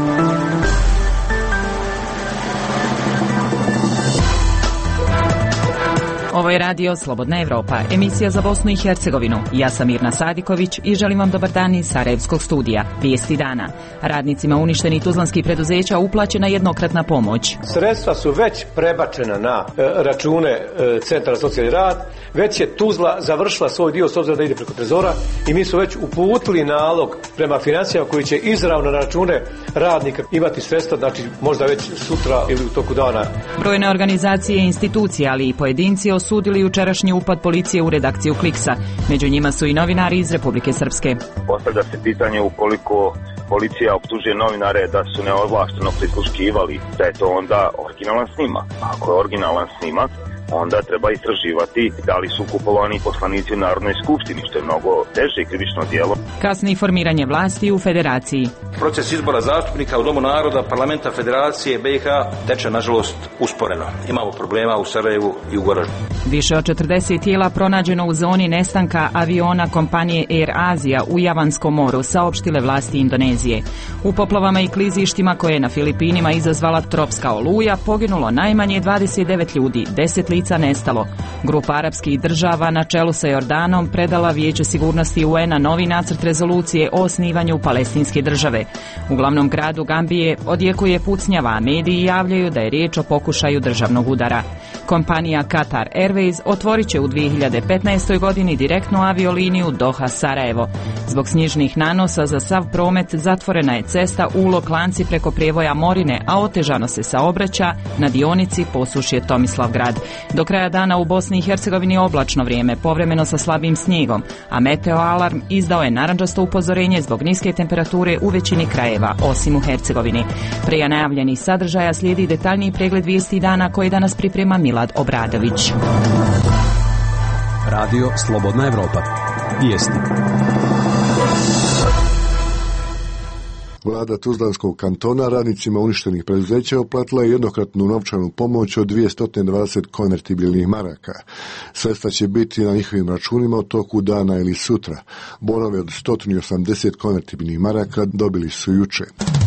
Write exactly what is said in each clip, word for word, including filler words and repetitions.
Ovo je radio Slobodna Evropa, emisija za Bosnu i Hercegovinu. Ja sam Mirna Sadiković i želim vam dobar dan iz Sarajevskog studija. Vijesti dana. Radnicima uništenih tuzlanskih preduzeća uplaćena jednokratna pomoć. Sredstva su već prebačena na e, račune e, Centra za socijalni rad. Već je Tuzla završila svoj dio s obzirom da ide preko trezora i mi su već uputili nalog prema financijama koji će izravno na račune radnika imati sredstva, znači možda već sutra ili u toku dana. Brojne organizacije i institucije, ali i pojedinci osudili jučerašnji upad policije u redakciju Kliksa. Među njima su i novinari iz Republike Srpske. Postavlja se pitanje ukoliko policija optužuje novinare da su neovlašteno prisluškivali, da je to onda originalan snimak. Ako je originalan snimak, onda treba istraživati da li su kupovani poslanici u Narodnoj skupštini, što je mnogo teže krivično djelo. Kasni formiranje vlasti u Federaciji. Proces izbora zastupnika u Domu naroda, Parlamenta Federacije B i H teče, nažalost, usporeno. Imamo problema u Sarajevu i u Goraždu. Više od četrdeset tijela pronađeno u zoni nestanka aviona kompanije Air Asia u Javanskom moru, saopštile vlasti Indonezije. U poplavama i klizištima koje je na Filipinima izazvala tropska oluja poginulo najmanje dvadeset devet ljudi, deset lica nestalo. Grupa arapskih država na čelu sa Jordanom predala Vijeću sigurnosti U N-a novi nacrt rezolucije o osnivanju palestinske države. U glavnom gradu Gambije odjekuje pucnjava, a mediji javljaju da je riječ o pokušaju državnog udara. Kompanija Qatar Airways otvorit će u dvije hiljade petnaestoj. godini direktnu avioliniju Doha-Sarajevo. Zbog snježnih nanosa za sav promet zatvorena je cesta Ulok-Lanci preko prijevoja Morine, a otežano se saobraća na dionici Posušje-Tomislavgrad. Do kraja dana u Bosni i Hercegovini oblačno vrijeme, povremeno sa slabim snijegom, a Meteo Alarm izdao je narandžasto upozorenje zbog niske temperature u većini krajeva, osim u Hercegovini. Prije najavljenih sadržaja slijedi detaljniji pregled vijesti dana koji danas priprema Milad Obradović. Radio Slobodna Evropa. Vijesti. Vlada Tuzlanskog kantona radnicima uništenih preduzeća uplatila je jednokratnu novčanu pomoć od dvjesto dvadeset konvertibilnih maraka. Sredstva će biti na njihovim računima u toku dana ili sutra. Bonove od sto osamdeset konvertibilnih maraka dobili su juče.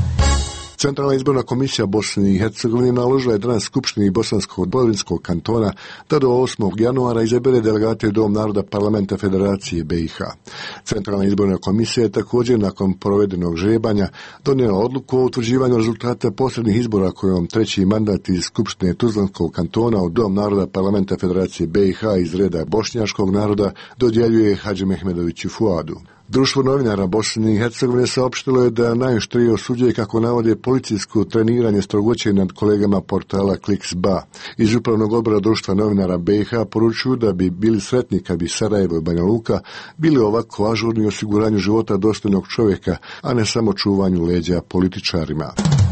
Centralna izborna komisija Bosne i Hercegovine naložila je danas Skupštini Bosanskog Podrinskog kantona da do osmog januara izabere delegate u Dom naroda Parlamenta Federacije B i H. Centralna izborna komisija je također nakon provedenog žrebanja donijela odluku o utvrđivanju rezultata posljednjih izbora kojom treći mandat iz Skupštine Tuzlanskog kantona u Dom naroda Parlamenta Federacije B i H iz reda bošnjačkog naroda dodjeljuje Hadži Mehmedoviću Fuadu. Društvo novinara Bosne i Hercegovine saopštilo je da najoštrije osuđuje, kako navode, policijsko treniranje strogoće nad kolegama portala Kliks.ba. Iz upravnog odbora društva novinara B i H poručuju da bi bili sretni kad bi Sarajevo i Banja Luka bili ovako ažurni u osiguranju života dostojnog čovjeka, a ne samo čuvanju leđa političarima.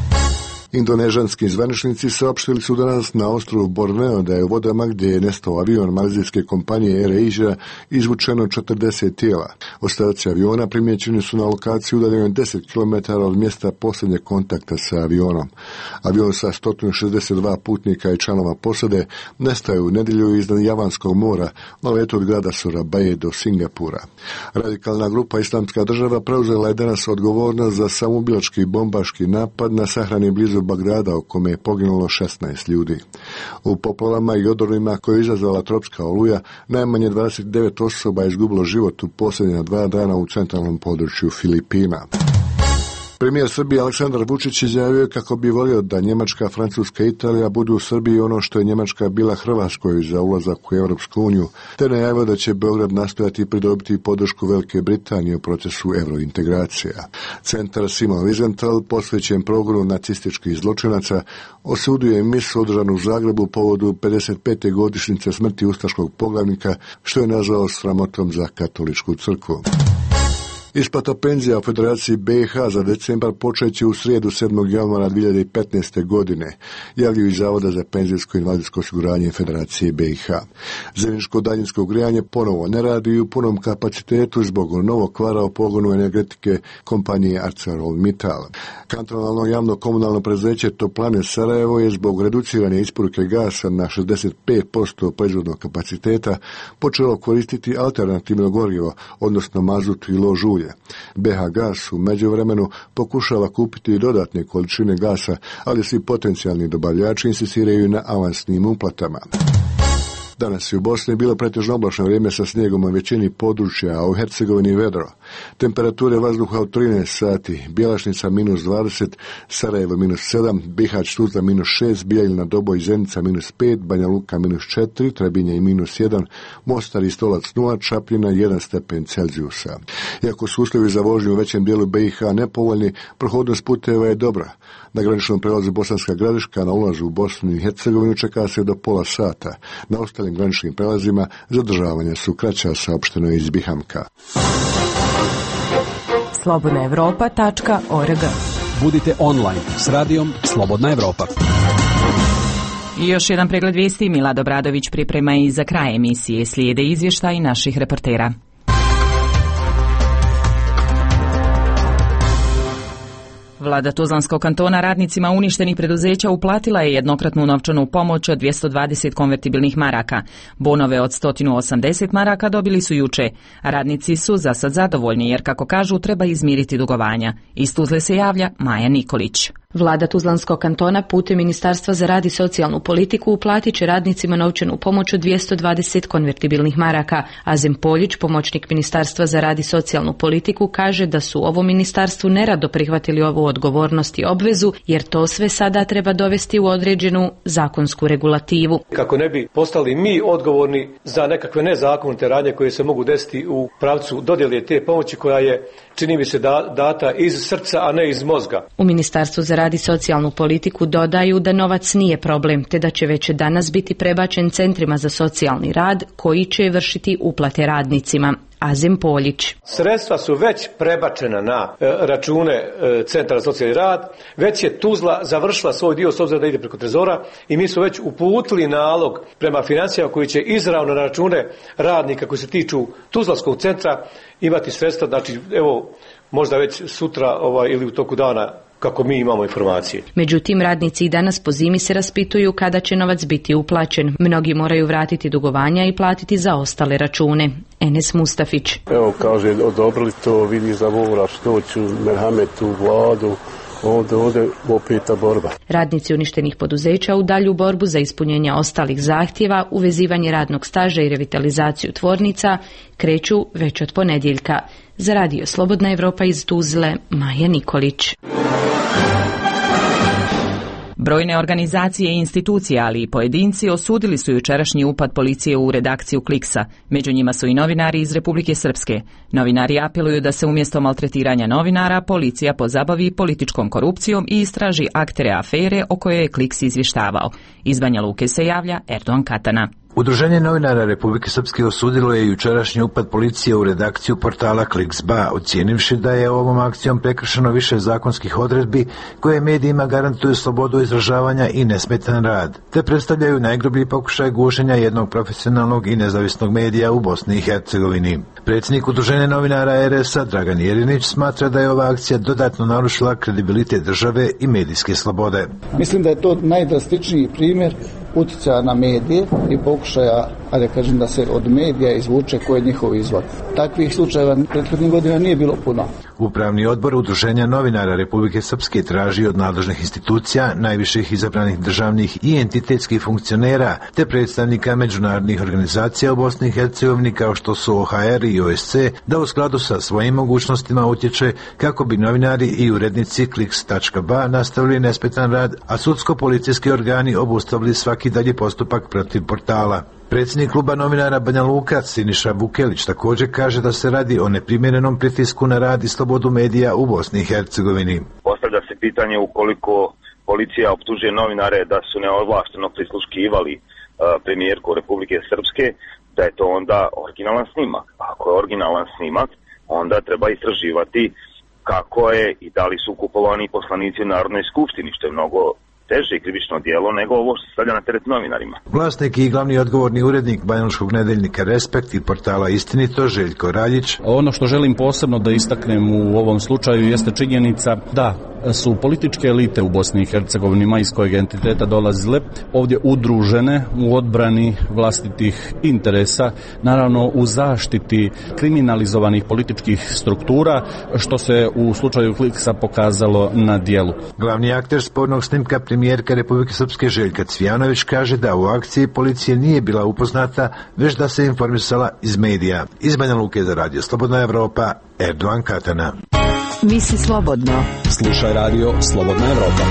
Indonežanski zvaničnici saopštili su danas na ostrvu Borneo da je u vodama gdje je nestao avion malezijske kompanije Air Asia izvučeno četrdeset tijela. Ostaci aviona primjećeni su na lokaciji udaljenoj deset kilometara od mjesta posljednjeg kontakta sa avionom. Avion sa sto šezdeset dva putnika i članova posade nestaju u nedjelju iznad Javanskog mora na letu od grada Surabaje do Singapura. Radikalna grupa Islamska država preuzela je danas odgovornost za samoubilački bombaški napad na sahrani blizu Bagdada, u kome je poginulo šesnaest ljudi. U poplavama i odorovima koje je izazvala tropska oluja, najmanje dvadeset devet osoba je izgubilo život u posljednja dva dana u centralnom području Filipina. Premijer Srbije Aleksandar Vučić izjavio kako bi volio da Njemačka, Francuska i Italija budu u Srbiji ono što je Njemačka bila Hrvatskoj za ulazak u Europsku uniju, te najavio da će Beograd nastojati pridobiti podršku Velike Britanije u procesu eurointegracija. Centar Simon Wiesenthal, posvećen progonu nacističkih zločinaca, osudio je misu održanu u Zagrebu povodu pedeset pete godišnjice smrti ustaškog poglavnika, što je nazvao sramotom za katoličku crkvu. Isplata penzija u Federaciji B i H za decembar počeće u srijedu sedmog januara dvije hiljade petnaeste. godine, javljaju iz Zavoda za penzijsko i invalidsko osiguranje Federacije B i H. Zemljiško daljinsko grijanje ponovo ne radi u punom kapacitetu zbog novog kvara u pogonu energetike kompanije ArcelorMittal. Kantonalno javno komunalno preduzeće Toplane Sarajevo je zbog reducirane isporuke gasa na šezdeset pet posto proizvodnog kapaciteta počelo koristiti alternativno gorivo, odnosno mazut i lož ulje. struje. B H Gas u međuvremenu pokušava kupiti i dodatne količine gasa, ali svi potencijalni dobavljači insistiraju na avansnim uplatama. Danas je u Bosni bilo pretežno oblačno vrijeme sa snijegom u većini područja, a u Hercegovini vedro. Temperature vazduha od trinaest sati, Bjelašnica minus dvadeset, Sarajevo minus sedam, Bihać, Tuzla minus šest, Bijeljina, Doboj, Zenica minus pet, Banja Luka minus četiri, Trebinje i minus jedan, Mostar i Stolac nula, Čapljina jedan stepen Celzijusa. Iako su uslovi za vožnju u većem dijelu B i H nepovoljni, prohodnost puteva je dobra. Na graničnom prelazu Bosanska Gradiška na ulazu u Bosnu i Hercegovinu čeka se do pola sata. Na ostalim graničnim prelazima zadržavanja su kraća, saopšteno iz Bihamka. slobodna evropa tačka org. Budite online s radijom Slobodna Evropa. I još jedan pregled vijesti. Milad Obradović priprema i za kraj emisije. Slijede izvještaji naših reportera. Vlada Tuzlanskog kantona radnicima uništenih preduzeća uplatila je jednokratnu novčanu pomoć od dvjesto dvadeset konvertibilnih maraka. Bonove od sto osamdeset maraka dobili su juče. Radnici su za sad zadovoljni jer, kako kažu, treba izmiriti dugovanja. Iz Tuzle se javlja Maja Nikolić. Vlada Tuzlanskog kantona putem Ministarstva za rad i socijalnu politiku uplatit će radnicima novčanu pomoć od dvjesto dvadeset konvertibilnih maraka. Azem Poljić, pomoćnik Ministarstva za rad i socijalnu politiku, kaže da su ovo ministarstvu nerado prihvatili ovu odgovornost i obvezu, jer to sve sada treba dovesti u određenu zakonsku regulativu. Kako ne bi postali mi odgovorni za nekakve nezakonite radnje koje se mogu desiti u pravcu dodjele te pomoći koja je, čini mi se, da, data iz srca, a ne iz mozga. U Ministarstvu za rad i socijalnu politiku dodaju da novac nije problem, te da će već danas biti prebačen centrima za socijalni rad koji će vršiti uplate radnicima. Azem Poljić. Sredstva su već prebačena na e, račune e, Centra za socijalni rad, već je Tuzla završila svoj dio s obzirom da ide preko Trezora i mi smo već uputili nalog prema financijama koji će izravno na račune radnika koji se tiču Tuzlanskog centra imati sredstva, znači evo možda već sutra ovaj, ili u toku dana kako mi imamo informacije. Međutim, radnici i danas po zimi se raspituju kada će novac biti uplaćen. Mnogi moraju vratiti dugovanja i platiti za ostale račune. Enes Mustafić. Evo, kaže, odobrili to, vidi za moraš doći u Merhametu, vladu, ovdje, ovdje opeta borba. Radnici uništenih poduzeća u dalju borbu za ispunjenje ostalih zahtjeva, uvezivanje radnog staža i revitalizaciju tvornica kreću već od ponedjeljka. Za radio Slobodna Evropa iz Tuzle, Maja Nikolić. Brojne organizacije i institucije, ali i pojedinci osudili su jučerašnji upad policije u redakciju Kliksa. Među njima su i novinari iz Republike Srpske. Novinari apeluju da se umjesto maltretiranja novinara policija pozabavi političkom korupcijom i istraži aktere afere o kojoj je Kliks izvještavao. Iz Banja Luke se javlja Erdogan Katana. Udruženje novinara Republike Srpske osudilo je jučerašnji upad policije u redakciju portala Kliks.ba, ocijenivši da je ovom akcijom prekršeno više zakonskih odredbi koje medijima garantuju slobodu izražavanja i nesmetan rad, te predstavljaju najgrublji pokušaj gušenja jednog profesionalnog i nezavisnog medija u Bosni i Hercegovini. Predsjednik Udruženja novinara R S-a Dragan Jerinić smatra da je ova akcija dodatno narušila kredibilitet države i medijske slobode. Mislim da je to najdrastičniji primjer utjecaja na medije i pokušaja, a da kažem, da se od medija izvuče koji je njihov izvor. Takvih slučajeva prethodnih godina nije bilo puno. Upravni odbor Udruženja novinara Republike Srpske traži od nadležnih institucija, najviših izabranih državnih i entitetskih funkcionera, te predstavnika međunarodnih organizacija u Bosni i Hercegovini kao što su O H R i O S C, da u skladu sa svojim mogućnostima utječe kako bi novinari i urednici Kliks.ba nastavili nesmetan rad, a sudsko-policijski organi obustavili svaki dalji postupak protiv portala. Predsjednik kluba novinara Banja Luka Siniša Vukelić također kaže da se radi o neprimjerenom pritisku na rad i slobodu medija u Bosni i Hercegovini. Postavlja se pitanje ukoliko policija optužuje novinare da su neovlašteno prisluškivali uh, premijerku Republike Srpske, da je to onda originalan snimak. Ako je originalan snimak, onda treba istraživati kako je i da li su kupovani poslanici u Narodnoj skupštini, što je mnogo teže krivično djelo nego ovo što se stavlja na teret novinarima. Vlasnik i glavni odgovorni urednik banjalučkog nedeljnika Respekt i portala Istinito Željko Raljić. Ono što želim posebno da istaknem u ovom slučaju jeste činjenica da su političke elite u Bosni i Hercegovini, ma iz kojeg entiteta dolazile, ovdje udružene u odbrani vlastitih interesa, naravno u zaštiti kriminalizovanih političkih struktura, što se u slučaju Kliksa pokazalo na dijelu. Glavni akter spornog snimka, premijerka Republike Srpske Željka Cvijanović, kaže da u akciji policija nije bila upoznata, već da se informisala iz medija. Iz Banja Luke za Radio Slobodna Evropa, Erdogan Katana. Misli slobodno. Slušaj Radio Slobodna Evropa.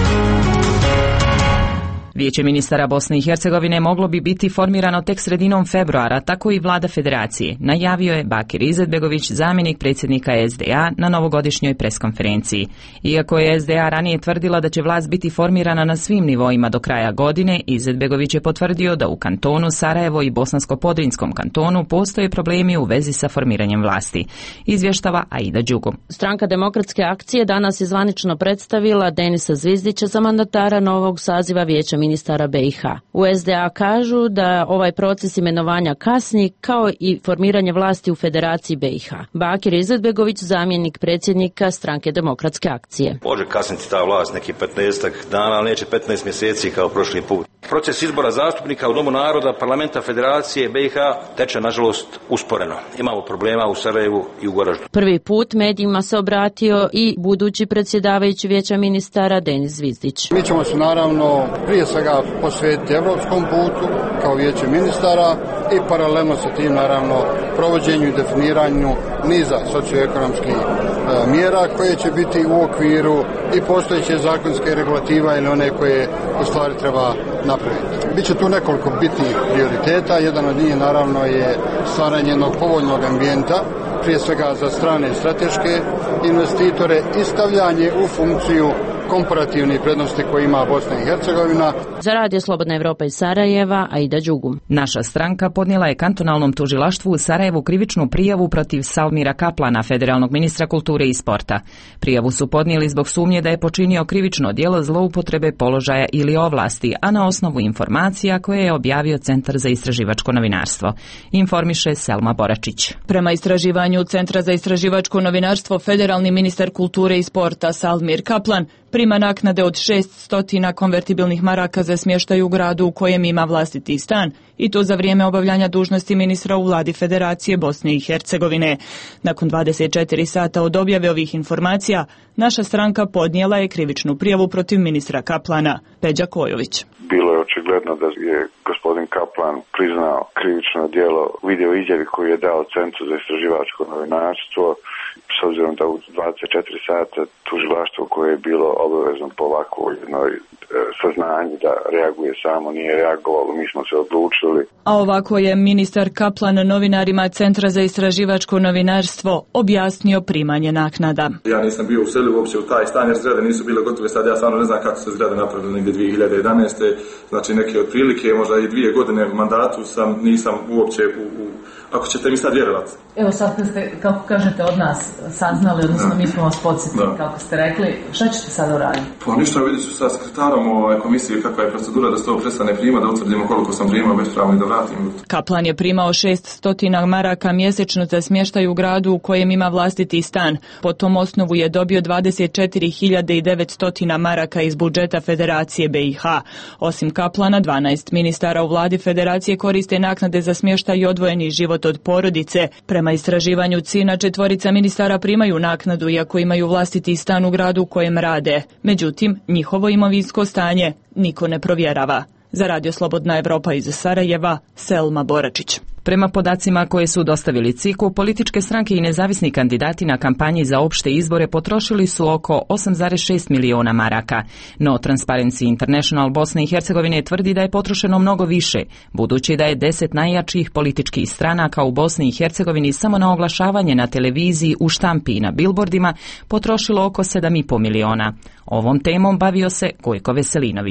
Vijeće ministara Bosne i Hercegovine moglo bi biti formirano tek sredinom februara, tako i vlada federacije, najavio je Bakir Izetbegović, zamjenik predsjednika S D A, na novogodišnjoj preskonferenciji. Iako je S D A ranije tvrdila da će vlast biti formirana na svim nivoima do kraja godine, Izetbegović je potvrdio da u kantonu Sarajevo i Bosansko-Podrinjskom kantonu postoje problemi u vezi sa formiranjem vlasti. Izvještava Aida Đugo. Stranka Demokratske akcije danas je zvanično predstavila Denisa Zvizdića za mandatara novog saziva Vijeća ministara B i H. U S D A kažu da ovaj proces imenovanja kasni, kao i formiranje vlasti u Federaciji B i H. Bakir Izetbegović, zamjenik predsjednika Stranke Demokratske akcije. Može kasniti ta vlast neki petnaestak dana, ali neće petnaest mjeseci kao prošli put. Proces izbora zastupnika u Domu naroda, Parlamenta Federacije B i H teče nažalost usporeno. Imamo problema u Sarajevu i u Goraždu. Prvi put medijima se obratio i budući predsjedavajući Vijeća ministara Denis Zvizdić. Mi ćemo se naravno prije svega posvetiti evropskom putu kao Vijeće ministara i paralelno sa tim naravno provođenju i definiranju niza socioekonomskih e, mjera koje će biti u okviru i postojeće zakonske regulativa ili one koje u stvari treba napraviti. Biće tu nekoliko bitnih prioriteta, jedan od njih naravno je stvaranje jednog povoljnog ambijenta, prije svega za strane strateške investitore i stavljanje u funkciju komparativnih prednosti koje ima Bosna i Hercegovina. Za Radio Slobodna Evropa iz Sarajeva, Aida Đugum. Naša stranka podnijela je kantonalnom tužilaštvu u Sarajevu krivičnu prijavu protiv Salmira Kaplana, federalnog ministra kulture i sporta. Prijavu su podnijeli zbog sumnje da je počinio krivično djelo zloupotrebe položaja ili ovlasti, a na osnovu informacija koje je objavio Centar za istraživačko novinarstvo. Informiše Selma Boračić. Prema istraživanju Centra za istraživačko novinarstvo, federalni ministar kulture i sporta Salmir Kaplan prima naknade od šest stotina konvertibilnih maraka za smještaj u gradu u kojem ima vlastiti stan, i to za vrijeme obavljanja dužnosti ministra u vladi Federacije Bosne i Hercegovine. Nakon dvadeset četiri sata od objave ovih informacija, naša stranka podnijela je krivičnu prijavu protiv ministra Kaplana. Peđa Kojović. Bilo je očigledno da je gospodin Kaplan priznao krivično djelo u video izjavi koju je dao Centru za istraživačko novinarstvo, s obzirom da u dvadeset četiri sata tužilaštvo koje je bilo obavezno po ovakvoj jednoj e, saznanju da reaguje samo nije reagovalo, mi smo se odlučili. A ovako je ministar Kaplan novinarima Centra za istraživačko novinarstvo objasnio primanje naknada. Ja nisam bio u selu uopće u taj stan jer zgrade nisu bile gotove, sad ja stvarno ne znam kako se zgrade napravili negdje dvije hiljade jedanaeste. Znači neke otprilike, možda i dvije godine u mandatu sam, nisam uopće u, u ako ćete mi sad vjerovati. Evo sad kad ste, kako kažete, od nas saznali, odnosno da. Mi smo vas podsjetili, da. Kako ste rekli, šta ćete sad uraditi? Pa ništa, vidjet ću sa sekretarom ovaj, komisije kakva je procedura da se to prestane prima, da utvrdimo koliko sam primao bespravno i da vratim. Kaplan je primao šest stotina maraka mjesečno za smještaj u gradu u kojem ima vlastiti stan. Po tom osnovu je dobio dvadeset četiri hiljade devetsto maraka iz budžeta Federacije B i H. Osim Kaplana, dvanaest ministara u vladi Federacije koriste naknade za smještaj i odvojeni život od porodice. Prema istraživanju C I N-a četvorica ministara primaju naknadu iako imaju vlastiti stan u gradu u kojem rade. Međutim, njihovo imovinsko stanje niko ne provjerava. Za Radio Slobodna Evropa iz Sarajeva, Selma Boračić. Prema podacima koje su dostavili C I K-u, političke stranke i nezavisni kandidati na kampanji za opšte izbore potrošili su oko osam zarez šest miliona maraka. No Transparency International Bosne i Hercegovine tvrdi da je potrošeno mnogo više, budući da je deset najjačih političkih stranaka u Bosni i Hercegovini samo na oglašavanje na televiziji, u štampi i na bilbordima potrošilo oko sedam i po miliona. Ovom temom bavio se Gojko Veselinović.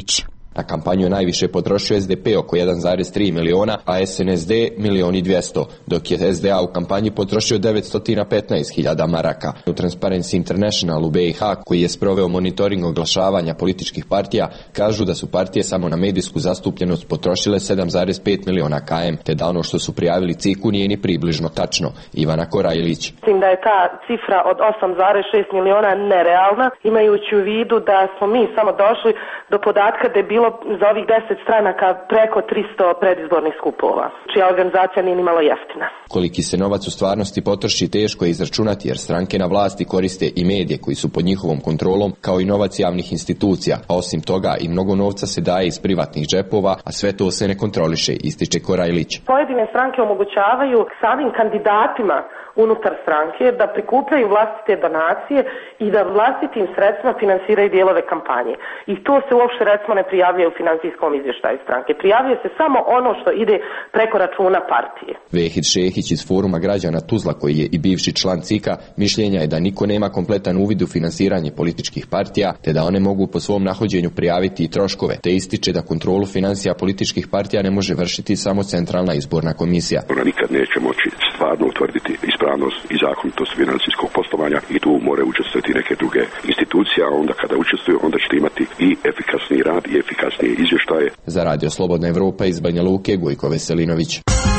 Na kampanju je najviše potrošio S D P oko jedan zarez tri miliona, a S N S D milion i dvjesto, dok je S D A u kampanji potrošio devetsto petnaest hiljada maraka. U Transparency International u B i H, koji je sproveo monitoring oglašavanja političkih partija, kažu da su partije samo na medijsku zastupljenost potrošile sedam zarez pet miliona K M, te da ono što su prijavili C I K-u nije ni približno tačno. Ivana Korajlić. Mislim da je ta cifra od osam zarez šest miliona nerealna, imajući u vidu da smo mi samo došli do podatka da je bilo za ovih deset stranaka preko tristo predizbornih skupova, čija organizacija nije nimalo jeftina. Koliki se novac u stvarnosti potroši teško je izračunati, jer stranke na vlasti koriste i medije koji su pod njihovom kontrolom, kao i novac javnih institucija, a osim toga i mnogo novca se daje iz privatnih džepova, a sve to se ne kontroliše, ističe Korajlić. Pojedine stranke omogućavaju samim kandidatima unutar stranke da prikupljaju vlastite donacije i da vlastitim sredstvima finansiraju dijelove kampanje. I to se uopšte recimo ne prijavljuje u financijskom izvještaju stranke. Prijavljuje se samo ono što ide preko računa partije. Vehid Šehić iz Foruma građana Tuzla, koji je i bivši član C I K-a, mišljenja je da niko nema kompletan uvid u finansiranje političkih partija, te da one mogu po svom nahođenju prijaviti i troškove, te ističe da kontrolu financija političkih partija ne može vršiti samo Centralna izborna komisija. Ona nikad neće moći stvarno utvrditi ispravnost i zakonitost financijskog poslovanja i tu moraju učestvovati neke druge institucije, a onda kada učestvuju, onda ćete imati i efikasni rad i efikasnije izvještaje. Za Radio Slobodna Evropa iz Banja Luke, Gojko Veselinović.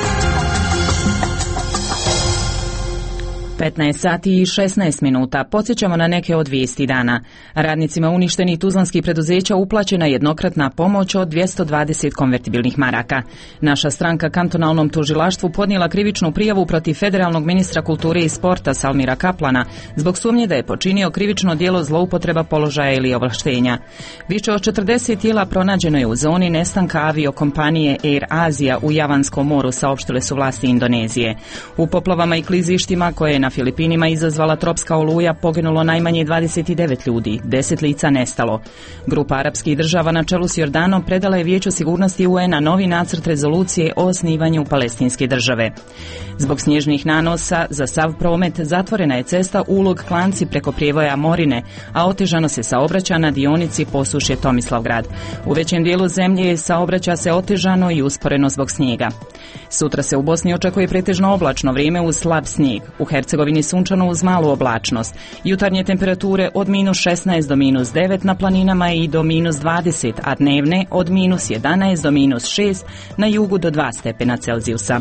petnaest sati i šesnaest minuta. Podsjećamo na neke od vijesti dana. Radnicima uništenih tuzlanskih preduzeća uplaćena jednokratna pomoć od dvjesto dvadeset konvertibilnih maraka. Naša stranka kantonalnom tužilaštvu podnijela krivičnu prijavu protiv federalnog ministra kulture i sporta Salmira Kaplana zbog sumnje da je počinio krivično djelo zloupotreba položaja ili ovlaštenja. Više od četrdeset tijela pronađeno je u zoni nestanka aviokompanije Air Asia u Javanskom moru, saopštile su vlasti Indonezije. U poplavama i klizištima koje je na Filipinima izazvala tropska oluja poginulo najmanje dvadeset devet ljudi, deset lica nestalo. Grupa arapskih država na čelu s Jordanom predala je Vijeću sigurnosti U N-a novi nacrt rezolucije o osnivanju palestinske države. Zbog snježnih nanosa za sav promet zatvorena je cesta Ulog Klanci preko prijevoja Morine, a otežano se saobraća na dionici Posušje Tomislavgrad. U većem dijelu zemlje saobraća se otežano i usporeno zbog snijega. Sutra se u Bosni očekuje pretežno oblačno vrijeme uz slab snijeg. U Hercegovini sunčano uz malu oblačnost. Jutarnje temperature od minus šesnaest do minus devet na planinama i do minus dvadeset, a dnevne od minus jedanaest do minus šest, na jugu do dva stepena Celzijusa.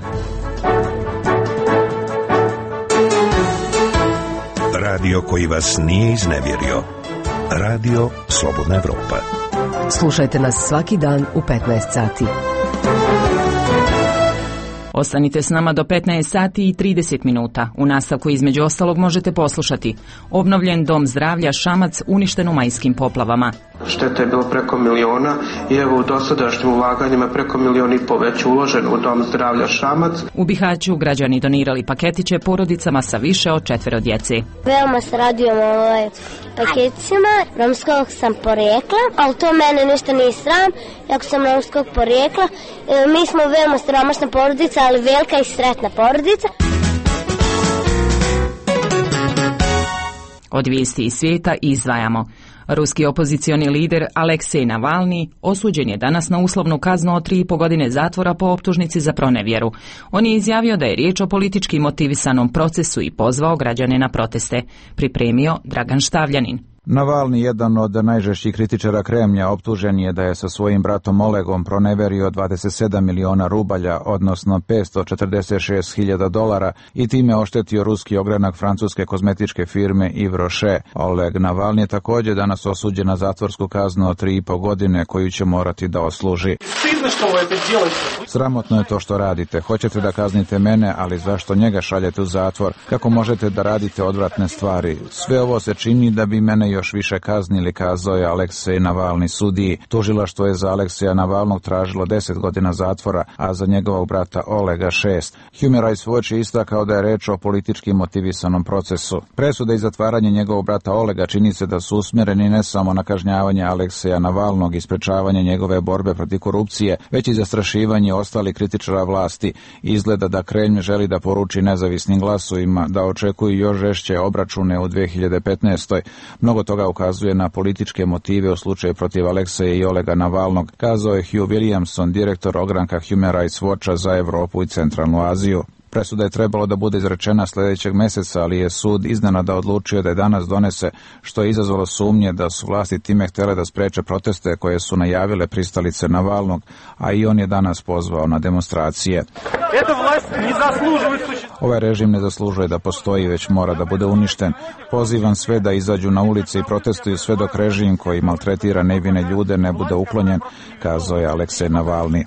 Radio koji vas nije iznevjerio. Radio Slobodna Evropa. Slušajte nas svaki dan u petnaest sati. Ostanite s nama do petnaest sati i trideset minuta. U nastavku između ostalog možete poslušati: obnovljen dom zdravlja Šamac uništen u majskim poplavama. Šteta je bilo preko miliona i evo u dosadašnjim ulaganjima preko milion i po već uložen u dom zdravlja Šamac. U Bihaću građani donirali paketiće porodicama sa više od četvero djece. Veoma se radujem ovaj paketicima. Romskog sam porijekla, ali to mene ništa nije sram. Jako sam romskog porijekla. Mi smo veoma siromašna porodica, ali velika i sretna porodica. Od vijesti iz svijeta izdvajamo: ruski opozicioni lider Aleksej Navalni osuđen je danas na uslovnu kaznu od tri i po godine zatvora po optužnici za pronevjeru. On je izjavio da je riječ o politički motivisanom procesu i pozvao građane na proteste. Pripremio Dragan Štavljanin. Navalni, jedan od najžešćih kritičara Kremlja, optužen je da je sa svojim bratom Olegom proneverio dvadeset sedam miliona rubalja, odnosno petsto četrdeset šest hiljada dolara, i time oštetio ruski ogranak francuske kozmetičke firme Yves Rocher. Oleg Navalni je također danas osuđen na zatvorsku kaznu od tri i po godine koju će morati da odsluži. Sramotno je to što radite. Hoćete da kaznite mene, ali zašto njega šaljete u zatvor? Kako možete da radite odvratne stvari? Sve ovo se čini da bi mene još više kaznili, kazao je Aleksej Navalni sudiji. Tužilaštvo je za Alekseja Navalnog tražilo deset godina zatvora, a za njegovog brata Olega šest. Human Rights Watch je istakao da je reč o politički motivisanom procesu. Presuda i zatvaranje njegovog brata Olega čini se da su usmjereni ne samo na kažnjavanje Alekseja Navalnog i sprečavanje njegove borbe protiv korupcije, već i zastrašivanje ostalih kritičara vlasti. Izgleda da Kremlj želi da poruči nezavisnim glasovima da očekuju još žešće obračune u dve hiljade petnaestoj. Mnogo mnogo toga ukazuje na političke motive u slučaju protiv Alekseja i Olega Navalnog, kazao je Hugh Williamson, direktor ogranka Human Rights Watcha za Evropu i Centralnu Aziju. Presuda je trebalo da bude izrečena sljedećeg mjeseca, ali je sud iznenada odlučio da je danas donese, što je izazvalo sumnje da su vlasti time htjele da spreče proteste koje su najavile pristalice Navalnog, a i on je danas pozvao na demonstracije. Ovaj režim ne zaslužuje da postoji, već mora da bude uništen. Pozivam sve da izađu na ulice i protestuju sve dok režim koji maltretira nevine ljude ne bude uklonjen, kazao je Aleksej Navalni.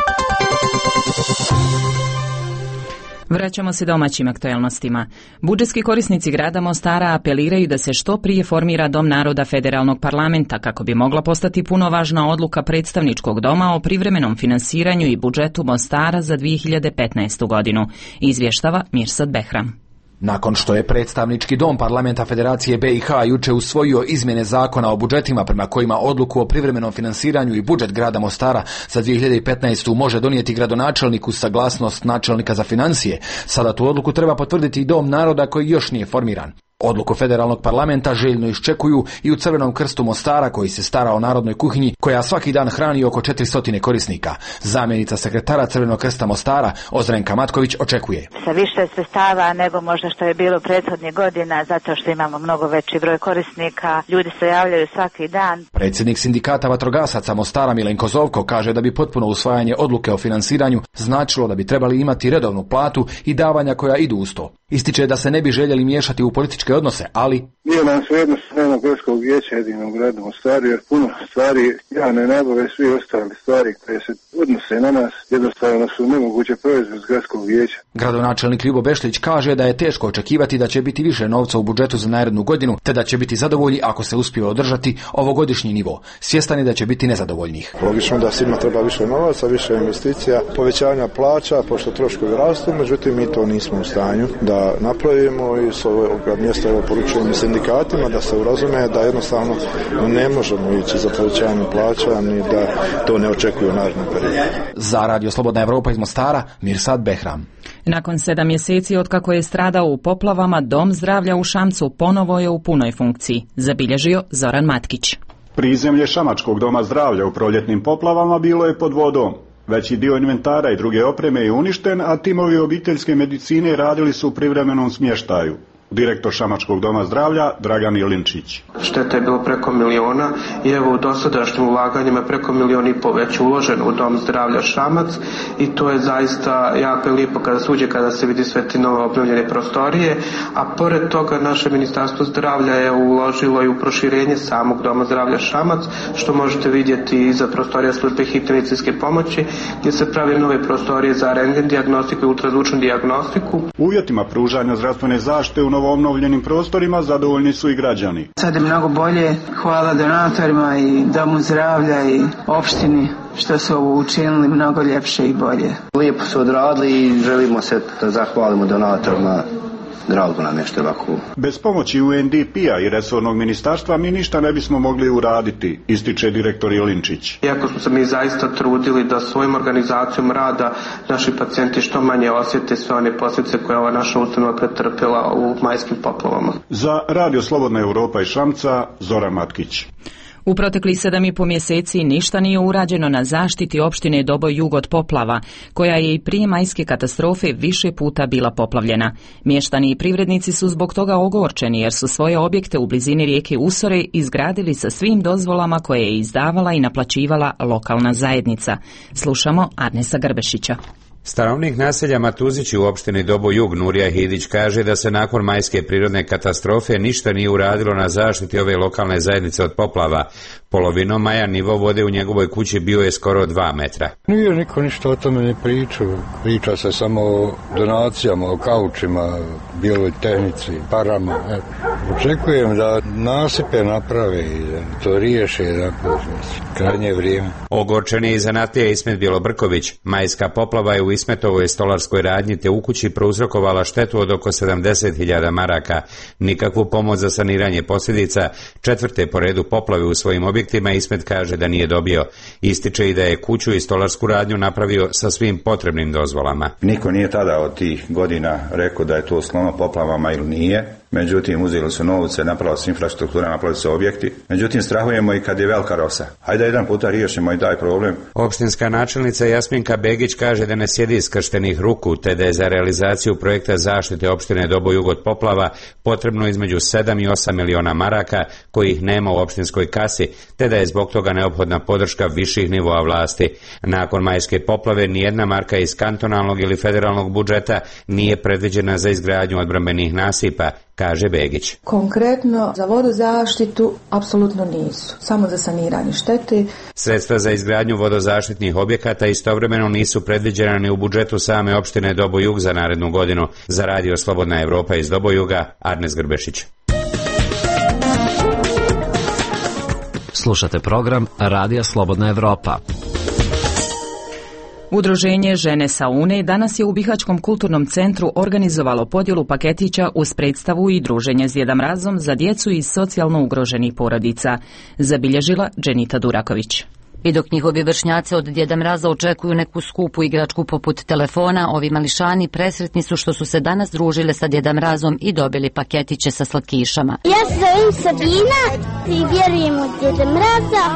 Vraćamo se domaćim aktuelnostima. Budžetski korisnici grada Mostara apeliraju da se što prije formira Dom naroda federalnog parlamenta kako bi mogla postati puno važna odluka predstavničkog doma o privremenom finansiranju i budžetu Mostara za dvije hiljade petnaestu. godinu. Izvještava Mirsad Behram. Nakon što je predstavnički dom parlamenta Federacije B i H juče usvojio izmjene zakona o budžetima prema kojima odluku o privremenom finansiranju i budžet grada Mostara za dvije hiljade petnaestu. može donijeti gradonačelnik uz saglasnost načelnika za financije, sada tu odluku treba potvrditi i Dom naroda koji još nije formiran. Odluku federalnog parlamenta željno iščekuju i u Crvenom krstu Mostara koji se stara o narodnoj kuhinji koja svaki dan hrani oko četiristo korisnika. Zamjenica sekretara Crvenog krsta Mostara Ozrenka Matković očekuje sa više sredstava nego možda što je bilo prethodnih godina, zato što imamo mnogo veći broj korisnika, ljudi se javljaju svaki dan. Predsjednik sindikata vatrogasaca Mostara Milenko Zovko kaže da bi potpuno usvajanje odluke o finansiranju značilo da bi trebali imati redovnu platu i davanja koja idu uz to. Ističe da se ne bi željeli miješati u političke odnose, ali nije nam svejedno strana gradskog vijeća jedinog grada Mostaru, jer puno stvari javne nabave, svi ostali stvari koje se odnose na nas jednostavno su nemoguće provesti bez gradskog vijeća. Gradonačelnik Ljubo Bešlić kaže da je teško očekivati da će biti više novca u budžetu za narednu godinu, te da će biti zadovoljni ako se uspije održati ovogodišnji nivo. Svjestan je da će biti nezadovoljnih. Logično da svima treba više novaca, više investicija, povećanja plaća, pošto troškovi rastu, međutim mi to nismo u stanju da napravimo i s ovog mjesta evo poručujemo sindikatima da se urazume da jednostavno ne možemo ići za povećanje plaća ni da to ne očekuju u narednom periodu. Za Radio Slobodna Evropa iz Mostara, Mirsad Behram. Nakon sedam mjeseci otkako je stradao u poplavama, Dom zdravlja u Šamcu ponovo je u punoj funkciji, zabilježio Zoran Matkić. Prizemlje Šamačkog doma zdravlja u proljetnim poplavama bilo je pod vodom. Veći dio inventara i druge opreme je uništen, a timovi obiteljske medicine radili su u privremenom smještaju. Direktor Šamačkog doma zdravlja Dragan Ilinčić. Šteta je bilo preko miliona i evo u dosadašnjim ulaganjima preko miliona i po već uloženo u Dom zdravlja Šamac i to je zaista jako lijepo kada se uđe, kada se vidi sve te nove obnovljene prostorije, a pored toga naše Ministarstvo zdravlja je uložilo i u proširenje samog Doma zdravlja Šamac, što možete vidjeti iza prostorija službe hitne medicinske pomoći, gdje se pravi nove prostorije za rentgen dijagnostiku i ultrazvučnu dijagnostiku. Uvjetima pružanja zdravstvene zaštite u novoobnovljenim prostorima zadovoljni su i građani. Sad je mnogo bolje, hvala donatorima i Domu zdravlja i opštini što su ovo učinili mnogo ljepše i bolje. Lijepo su odradili i želimo se da zahvalimo donatorima. Drago nam je što je ovako. Bez pomoći U N D P-a i resornog ministarstva mi ništa ne bismo mogli uraditi, ističe direktor Ilinčić. Iako smo se mi zaista trudili da svojim organizacijom rada naši pacijenti što manje osjete sve one posljedice koje ova naša ustanova pretrpjela u majskim poplavama. Za Radio Slobodna Evropa iz Šamca, Zoran Matkić. U proteklih sedam i po mjeseci ništa nije urađeno na zaštiti opštine Doboj Jug od poplava, koja je i prije majske katastrofe više puta bila poplavljena. Mještani i privrednici su zbog toga ogorčeni jer su svoje objekte u blizini rijeke Usore izgradili sa svim dozvolama koje je izdavala i naplaćivala lokalna zajednica. Slušamo Arnesa Grbešića. Stanovnik naselja Matuzići u opštini Doboj Jug Nurija Hidić kaže da se nakon majske prirodne katastrofe ništa nije uradilo na zaštiti ove lokalne zajednice od poplava. Polovinom maja nivo vode u njegovoj kući bio je skoro dva metra. Nije niko ništa o tome ne priča. Priča se samo o donacijama, o kaučima, bijeloj tehnici, parama. Očekujem da nasipe naprave i da to riješe jednako krajnje vrijeme. Ogorčen je i zanatlija Ismet Bjelobrković. Majska poplava je u Ismetovoj stolarskoj radnji te u kući prouzrokovala štetu od oko sedamdeset hiljada maraka. Nikakvu pomoć za saniranje posljedica četvrte po redu poplave u svojim objektima Ismet kaže da nije dobio. Ističe i da je kuću i stolarsku radnju napravio sa svim potrebnim dozvolama. Niko nije tada od tih godina rekao da je to sklona poplavama ili nije. međutim uzeli su novce, napravili su infrastruktura, napravili su objekti, međutim strahujemo i kad je velika rosa. Hajde jedan puta riješimo i taj problem. Opštinska načelnica Jasminka Begić kaže da ne sjedi iskrštenih ruku, te da je za realizaciju projekta zaštite opštine Dobojug od poplava potrebno između sedam i osam miliona maraka, kojih nema u opštinskoj kasi, te da je zbog toga neophodna podrška viših nivoa vlasti. Nakon majske poplave nijedna marka iz kantonalnog ili federalnog budžeta nije predviđena za izgradnju odbrambenih nasipa, kaže Begić. Konkretno za vodozaštitu apsolutno nisu, samo za saniranje štete. Sredstva za izgradnju vodozaštitnih objekata istovremeno nisu predviđena ni u budžetu same opštine Dobojug za narednu godinu. Za Radio Slobodna Evropa iz Dobojuga, Arnes Grbešić. Slušate program Radija Slobodna Evropa. Udruženje Žene sa Une danas je u Bihaćkom kulturnom centru organizovalo podjelu paketića uz predstavu i druženje s Djeda Mrazom za djecu iz socijalno ugroženih porodica, zabilježila Dženita Duraković. I dok njihovi vršnjaci od Djeda Mraza očekuju neku skupu igračku poput telefona, ovi mališani presretni su što su se danas družile sa Djeda Mrazom i dobili paketiće sa slatkišama. Ja se zovem Sabina i vjerujem u Djeda Mraza.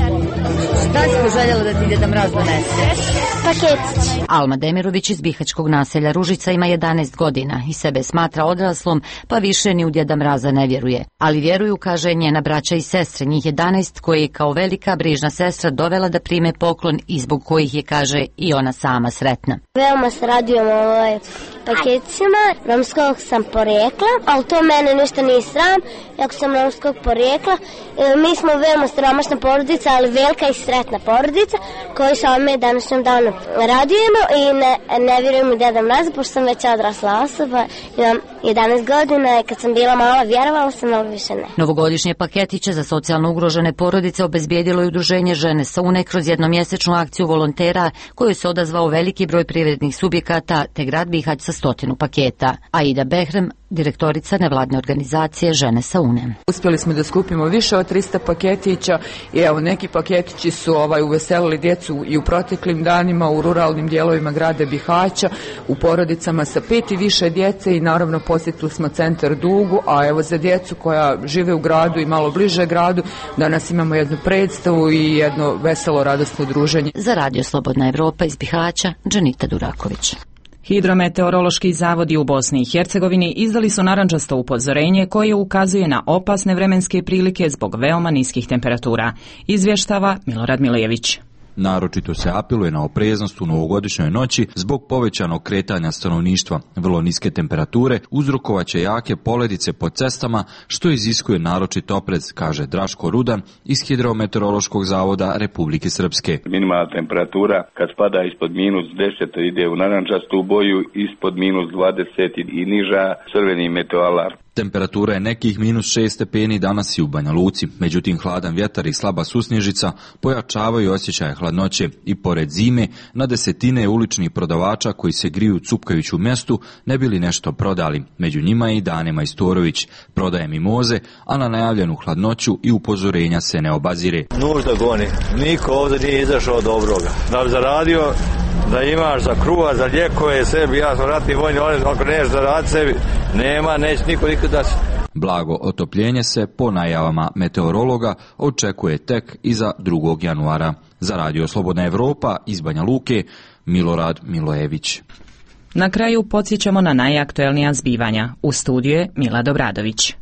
Šta si poželjela da ti Djeda Mraz donese? Paketić. Alma Demirović iz bihaćkog naselja Ružica ima jedanaest godina i sebe smatra odraslom, pa više ni u Djeda Mraza ne vjeruje. Ali vjeruju, kaže, njena braća i sestre, njih jedanaest, koje je kao velika brižna sestra dovela da prime poklon i zbog kojih je, kaže, i ona sama sretna. Veoma se radujem ovaj paketićima, romskog sam porijekla, ali to mene ništa nije sram, jako sam romskog porijekla. Mi smo veoma siromašna porodica, ali velika i sretna porodica, koju sa ovome današnjom danu radujemo i ne, ne vjerujem u Djeda Mraza, pošto sam već odrasla osoba, imam jedanaest godina i kad sam bila mala vjerovala sam, ali više ne. Novogodišnje paketiće za socijalno ugrožene porodice obezbijedilo je udruženje Žene sa Une kroz jednomjesečnu akciju volontera koju se odazvao veliki broj privrednih subjekata te grad Bihać sa stotinu paketa. Aida Behrem, direktorica nevladne organizacije Žene sa Une. Uspjeli smo da skupimo više od trista paketića i evo neki paketići su ovaj uveselili djecu i u proteklim danima u ruralnim dijelovima grada Bihaća, u porodicama sa pet i više djece i naravno posjetili smo centar Dugu, a evo za djecu koja žive u gradu i malo bliže gradu danas imamo jednu predstavu i jedno veselo radosno druženje. Za Radio Slobodna Evropa iz Bihaća, Dženita Duraković. Hidrometeorološki zavodi u Bosni i Hercegovini izdali su narandžasto upozorenje koje ukazuje na opasne vremenske prilike zbog veoma niskih temperatura, izvještava Milorad Milejević. Naročito se apeluje na opreznost u novogodišnjoj noći zbog povećanog kretanja stanovništva. Vrlo niske temperature uzrokovaće jake poledice po cestama, što iziskuje naročit oprez, kaže Draško Rudan iz Hidrometeorološkog zavoda Republike Srpske. Minimalna temperatura kad spada ispod minus deset ide u narančastu boju, ispod minus dvadeset i niža crveni meteoalarm. Temperatura je nekih minus šest stepeni danas i u Banja Luci, međutim hladan vjetar i slaba susnježica pojačavaju osjećaje hladnoće i pored zime na desetine uličnih prodavača koji se griju cupkajući u mjestu ne bili nešto prodali. Među njima je i Dane Majstorović, prodaje mimoze, a na najavljenu hladnoću i upozorenja se ne obazire. Nužda goni, niko ovdje nije izašao dobroga. Da bi zaradio, da imaš za kruha, za lijekove, sebi, ja sam ratni vojni, ako neš zaraditi sebi, nema, neće niko nikad da se... Blago otopljenje se, po najavama meteorologa, očekuje tek iza drugog januara. Za Radio Slobodna Evropa iz Banja Luke, Milorad Milojević. Na kraju podsjećamo na najaktuelnija zbivanja. U studiju je Milad Obradović.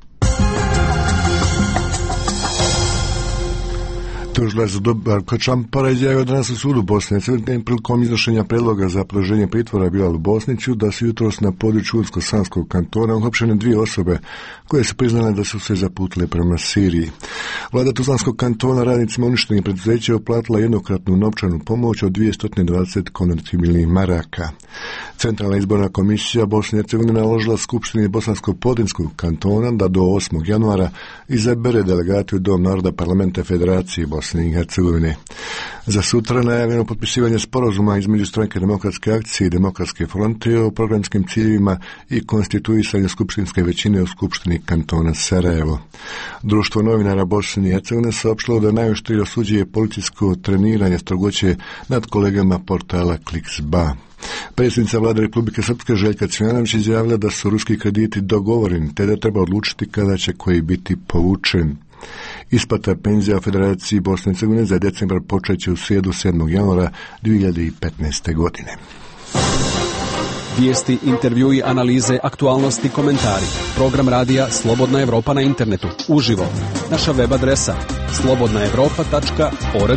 Tužilac Dubravko Čampara izjavio danas u sudu Bosne i Hercegovine prilikom iznošenja predloga za produženje pritvora Bilalu Bosniću da su jutros na području Ulsko-Sanskog kantona uhapšene dvije osobe koje su priznale da su se zaputile prema Siriji. Vlada Tuzlanskog kantona radnicima uništenih preduzeća uplatila jednokratnu novčanu pomoć od dvjesto dvadeset konvertibilnih maraka. Centralna izborna komisija Bosne i Hercegovine naložila Skupštini Bosansko-Podrinskog kantona da do osmog januara izabere delegate u Dom naroda Parlamenta Federacije Bosne Bosne i Hercegovine. Za sutra najavljeno potpisivanje sporazuma između Stranke demokratske akcije i Demokratske fronte o programskim ciljevima i konstituisanju skupštinske većine u Skupštini kantona Sarajevo. Društvo novinara Bosne i Hercegovine saopštilo da najoštrije osuđuje policijsko treniranje strogoće nad kolegama portala Kliks.ba. Predsjednica vlade Republike Srpske Željka Cvijanović izjavila da su ruski krediti dogovoreni, te da treba odlučiti kada će koji biti povučen. Isplata penzija u Federaciji Bosne i Hercegovine za decembar počeće u srijedu sedmog januara dvije hiljade petnaeste. godine. Vijesti, intervjui, analize, aktualnosti, komentari. Program radija Slobodna Evropa na internetu. Uživo. Naša web adresa slobodna evropa tačka org.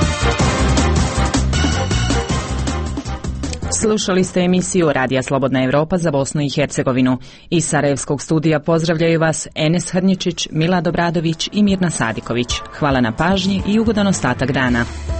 Slušali ste emisiju Radija Slobodna Evropa za Bosnu i Hercegovinu. Iz Sarajevskog studija pozdravljaju vas Enes Hrnjičić, Milad Obradović i Mirna Sadiković. Hvala na pažnji i ugodan ostatak dana.